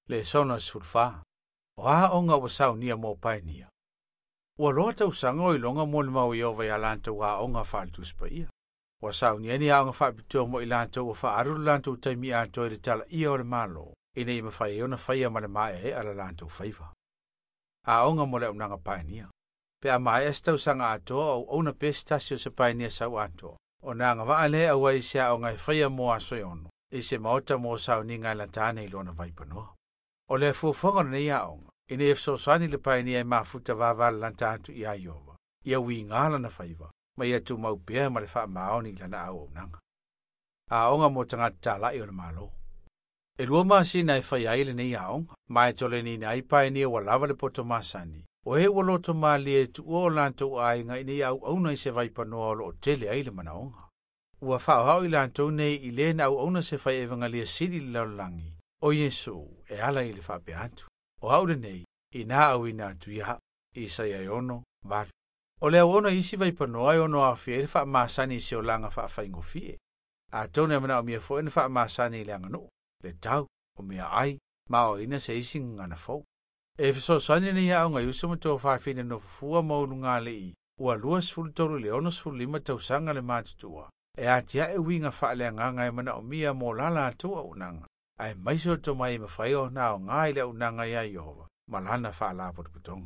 le sona sulfa. Wa onga wasau nia mo painia. Wa rota usanga ilonga mo le mau iova ya lanto wa onga faltus pa ia. Wasau nia ni aonga fa bitua mo ilanto wa fa aru lanto taimi anto le tala ia o le malo. Ina ima fai ona fai ama le mae ala lanto faiva. Aonga mo le unanga painia. Pe a mai esta usanga atoa o ona pestasio se painia sau antoa. O nanga wa ale a wai sia o ngai whaia mo aso ono. I se maota mo sau ni ngai lantane ilona vaipanoa. O le fufonga nei aonga. Ine efso sani le painia e mafuta wawa lantantu i aiova. Ia wi ngala na whaiva. Ma ia tu mau pia ma le wha maoni lana au o nanga. Aonga mo tangata tala i ona malo. E lua maasi na e whai aile nei aonga. Mai tole ni na i painia wa lava le poto masani. O he waloto mali e tu o lanto ai nga ini au auna i se vaipanoa o lo tele ai le manaonga. Ua whao hao i lanto nei i le na au auna se whai evangalia siri li laulangi. O Yesu e ala i le whape antu. O haude nei i nā au i nā tuiha i sai ai ono valu. O le au ona isi vaipanoa i ono a fie le wha maasani se o langa wha whaingo fie. A tone amana o mia fo ene wha maasani i le angano. Le tau o mea ai ma o ina se isi ngana fau. E fiso sani ni ya nga yuso mo to fa fina no fua mo nga le i ua luas ful tolu le onos ful lima tau sanga le matutua e atia e winga fa le nga e mana o mia mo lala tua unanga ai maiso to mai ma fai o na o nga ile unanga ya Yehova malana fa la po putonga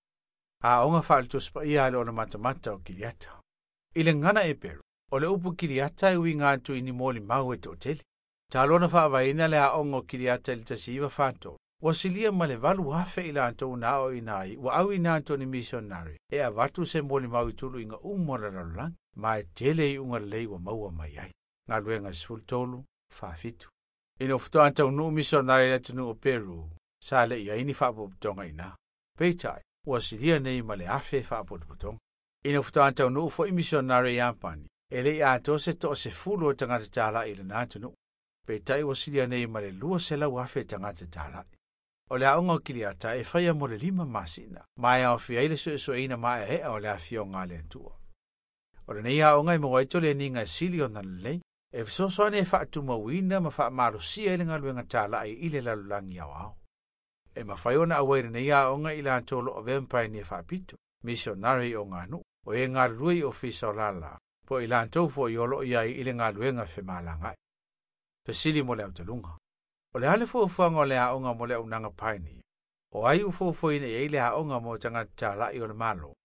a onga fa le tuspa ia le ona matamata o kiliata ile ngana e peru o le upu kiliata e winga tu ini moli mau e toteli talona fa vaina le a ongo kiliata le tasiva fato Wasilia male valu hafe ila anto na o inai, wa au ina anto ni missionary. E a watu se moli mau itulu inga umora lalang, ma e tele i unga lei wa maua mai ai. Ngā luenga siful tolu, whaafitu. Ino futo anto nu missionary le tunu o Peru, sa le ia ini whaapoputonga ina. Peitai, wasilia nei male hafe whaapoputonga. Ino futo anto nu ufo i missionary yampani, e le a to se fulu o tangata tala ila na tunu. Peitai wasilia nei male lua se lau hafe tangata tala. O le aunga o kiliata e whaia mo le 5 masina. Mai au fia ile so ina mai he o le afio ngā le antua. O le nei aunga i mo waito le ninga sili o nan lei. E fisosoane e whaatu mawina ma wha marosia ile ngā luenga tala ai ile lalulangi au au. E ma whaiona awaire nei aunga ila antolo o vempai ni e whaapito. Missionary o ngā nu. O e ngā rui o fisa o lala. Po ila antofo i olo iai ile ngā luenga whemalangai. Pesili mo le autalunga. O le hale fuafuanga o le aonga mo le unanga paini. O ai ufuafuina i le aonga mo tangata tala i o le malo.